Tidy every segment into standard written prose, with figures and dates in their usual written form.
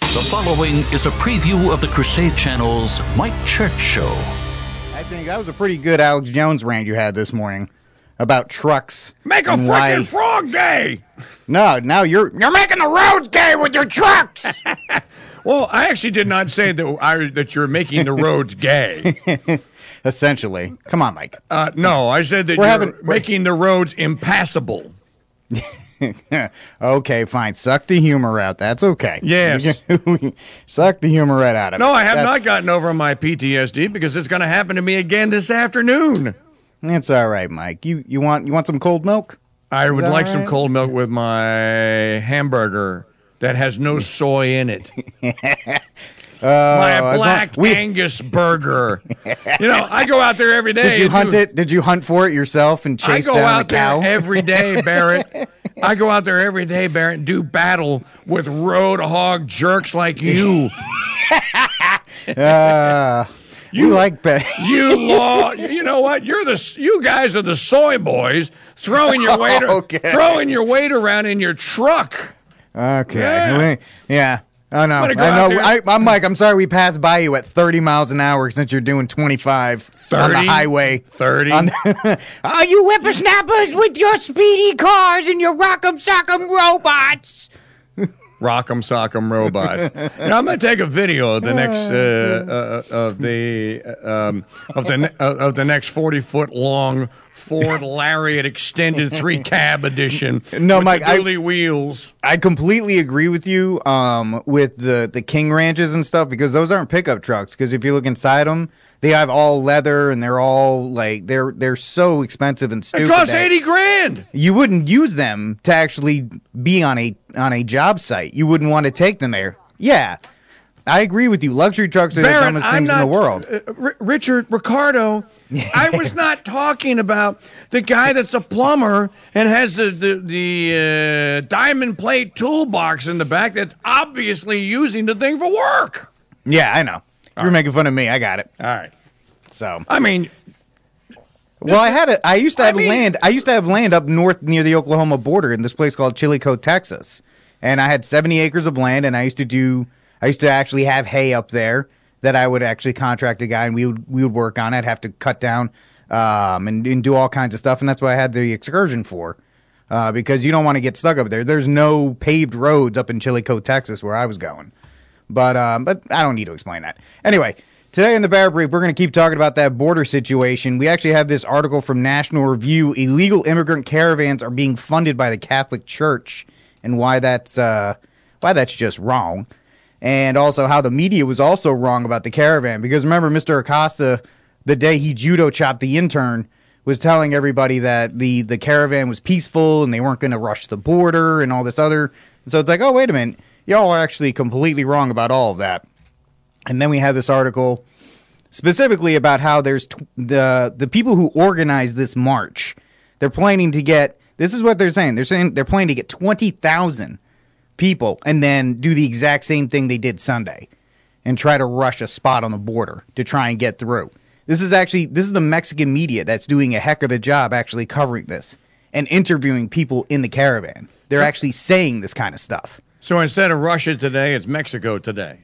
The following is a preview of the Crusade Channel's Mike Church Show. I think that was a pretty good Alex Jones rant you had this morning about trucks. Make a freaking frog gay! No, now you're making the roads gay with your trucks! Well, I actually did not say that you're making the roads gay. Essentially. Come on, Mike. No, I said that you're making the roads impassable. Okay, fine. Suck the humor out. That's okay. Yes. Suck the humor right out of it. No, I have not gotten over my PTSD because it's going to happen to me again this afternoon. It's all right, Mike. You want some cold milk? I would like some cold milk with my hamburger that has no soy in it. My black Angus burger. I go out there every day. Did you hunt it? Did you hunt for it yourself and chase down the cow? I go out there every day, Barrett. I go out there every day, Barrett, and do battle with road hog jerks like you. You like that? You know what? You guys are the soy boys throwing your weight around in your truck. Okay. Yeah. Oh, no. I know. I'm Mike. I'm sorry we passed by you at 30 miles an hour since you're doing 25 on the highway. 30? Are you whippersnappers with your speedy cars and your rock'em sock'em robots? Rock'em sock'em robots. Now I'm going to take a video of the next of the next 40-foot long Ford Lariat extended 3-cab edition. No, with Mike, the wheels. I completely agree with you with the King Ranches and stuff because those aren't pickup trucks. Because if you look inside them, they have all leather and they're all like they're so expensive and stupid. It costs $80,000. You wouldn't use them to actually be on a job site. You wouldn't want to take them there. Yeah. I agree with you. Luxury trucks are Barrett, the dumbest things in the world. Ricardo, I was not talking about the guy that's a plumber and has the diamond plate toolbox in the back that's obviously using the thing for work. Yeah, I know. You're making fun of me. I got it. All right. So I mean, well, I used to have land. I used to have land up north near the Oklahoma border in this place called Chillicothe, Texas, and I had 70 acres of land, and I used to actually have hay up there that I would actually contract a guy and we would work on. I'd have to cut down and do all kinds of stuff, and that's what I had the excursion for because you don't want to get stuck up there. There's no paved roads up in Chillicothe, Texas, where I was going. But I don't need to explain that. Anyway, today in the Bear Brief, we're going to keep talking about that border situation. We actually have this article from National Review, Illegal Immigrant Caravans Are Being Funded by the Catholic Church, and why that's just wrong. And also how the media was also wrong about the caravan. Because remember, Mr. Acosta, the day he judo chopped the intern, was telling everybody that the caravan was peaceful and they weren't going to rush the border and all this other. And so it's like, oh, wait a minute. Y'all are actually completely wrong about all of that. And then we have this article specifically about how there's the people who organized this march. They're planning to get, this is what they're saying. They're planning to get 20,000 people and then do the exact same thing they did Sunday and try to rush a spot on the border to try and get through. This is the Mexican media that's doing a heck of a job actually covering this and interviewing people in the caravan. They're actually saying this kind of stuff. So instead of Russia today, it's Mexico today.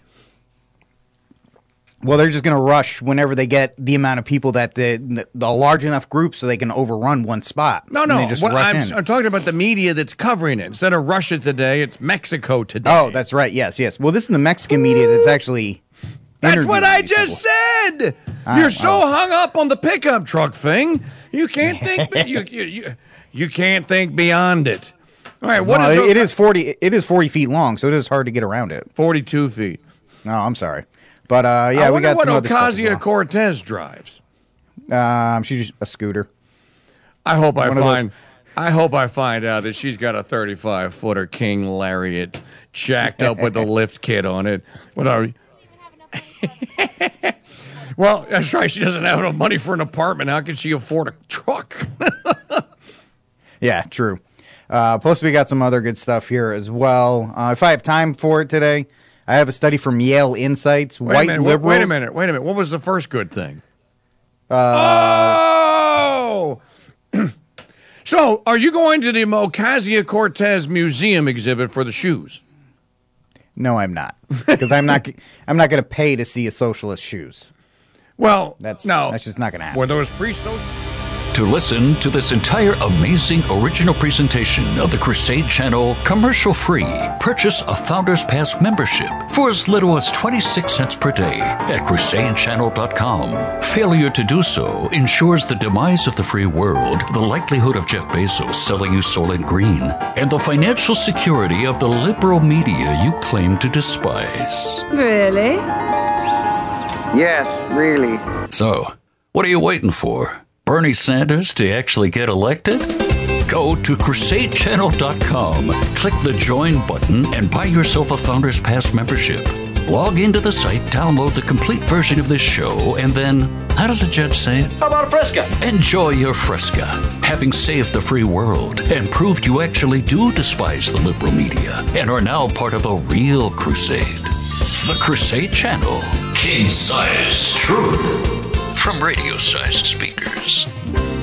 Well, they're just going to rush whenever they get the amount of people that the large enough group so they can overrun one spot. No. I'm talking about the media that's covering it. Instead of Russia today, it's Mexico today. Oh, that's right. Yes. Well, this is the Mexican media that's actually. That's what I just said. You're so hung up on the pickup truck thing, you can't think. you can't think beyond it. All right. It is 40. It is 40 feet long, so it is hard to get around it. 42 feet. No, I'm sorry. But, I we got what some other stuff as well. Ocasio-Cortez drives. She's a scooter. I hope I find out that she's got a 35-footer King Lariat jacked up with a lift kit on it. Well, that's right. She doesn't have enough money for an apartment. How can she afford a truck? Yeah, true. Plus, we got some other good stuff here as well. If I have time for it today, I have a study from Yale Insights. Wait a minute. What was the first good thing? So, are you going to the Ocasio-Cortez Museum exhibit for the shoes? No, I'm not. Because I'm not going to pay to see a socialist shoes. Well, That's just not going to happen. Were those pre-social? To listen to this entire amazing original presentation of the Crusade Channel commercial-free, purchase a Founders Pass membership for as little as 26 cents per day at crusadechannel.com. Failure to do so ensures the demise of the free world, the likelihood of Jeff Bezos selling you Soylent Green, and the financial security of the liberal media you claim to despise. Really? Yes, really. So, what are you waiting for? Bernie Sanders to actually get elected? Go to crusadechannel.com, click the join button, and buy yourself a Founders Pass membership. Log into the site, download the complete version of this show, and then, how does the judge say it? How about a Fresca? Enjoy your Fresca, having saved the free world and proved you actually do despise the liberal media and are now part of a real crusade. The Crusade Channel, king-size truth. From radio-sized speakers.